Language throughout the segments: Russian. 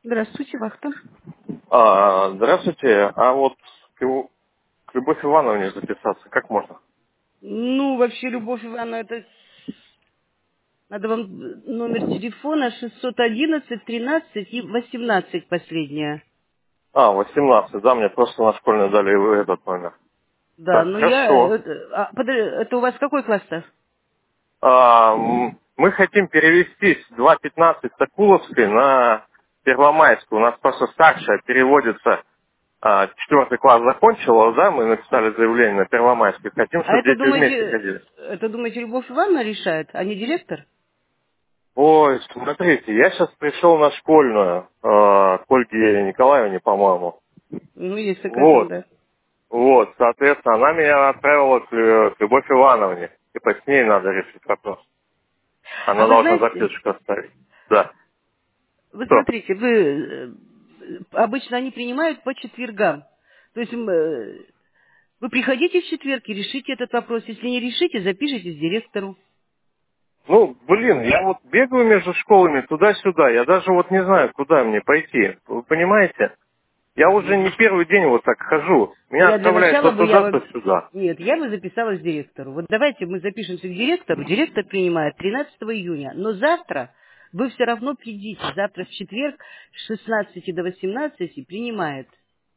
Здравствуйте, вахта. Здравствуйте. А вот к Любовь Ивановне записаться как можно? Ну, вообще, Любовь Ивановна, это... Надо вам номер телефона 611 13 и 18 последняя. 18, да, мне просто на школьной дали этот номер. Да, Так, но хорошо. это у вас какой класс-то? Мы хотим перевестись 2.15 Сокуловской на Первомайскую. У нас просто старшая переводится, 4 класс закончила, да, мы написали заявление на Первомайской. Хотим, А чтобы дети вместе ходили. это, думаете, Любовь Ивановна решает, а не директор? Ой, смотрите, я сейчас пришел на школьную, к Ольге Николаевне, по-моему. Ну, есть такая там, Вот. да. Вот, соответственно, она меня отправила к Любовь Ивановне. Типа с ней надо решить вопрос. А Она вы должна знаете, записочку оставить. Да. вы Что? смотрите, обычно они принимают по четвергам. То есть вы приходите в четверг и решите этот вопрос. Если не решите, запишитесь директору. Ну, блин, я вот бегаю между школами туда-сюда. Я даже вот не знаю, куда мне пойти. Вы понимаете? Я уже не первый день вот так хожу. Меня Я для отправляют начала то бы, туда, то сюда. Нет, я бы записалась директору. Вот давайте мы запишемся к директору. Директор принимает 13 июня. Но завтра вы все равно придите. Завтра в четверг с 16 до 18 принимает.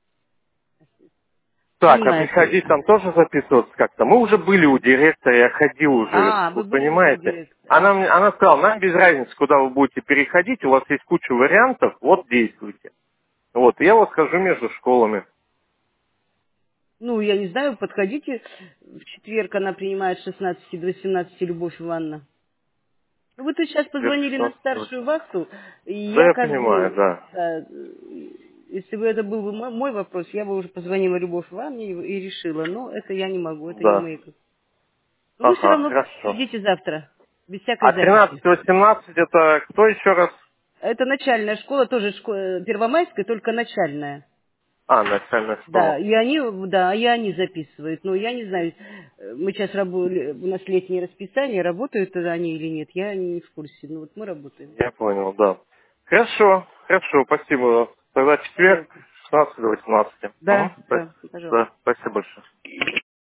Так, а Принимает. приходить там тоже записываться как-то? Мы уже были у директора, я ходил уже, А, вы вы были уже у понимаете? директора. Она сказала, нам без разницы, куда вы будете переходить, у вас есть куча вариантов, вот действуйте. Вот, и я вот хожу между школами. Ну, я не знаю, подходите. В четверг она принимает с 16 до 18 Любовь Ивановна. Ну, вы тут сейчас Без позвонили на 16. старшую вахту, и Да, я я как понимаю, бы, да. да, если бы это был бы мой вопрос, я бы уже позвонила Любовь Ивановне и решила, но это я не могу, это не Да. мои. Но вы все Ага, равно хорошо. придите завтра, без всякой А записи. 13-18 это кто еще раз? Это начальная школа, тоже Первомайская, только начальная. Начальная Да, школа. и они записывают. Но я не знаю, мы сейчас работаем, у нас летнее расписание, работают тогда они или нет, я не в курсе. Ну вот мы работаем. Я понял, да. Хорошо, хорошо, спасибо. Тогда четверг, Пожалуйста. 16 до 18. Да, Угу. да, пожалуйста. Да, спасибо большое.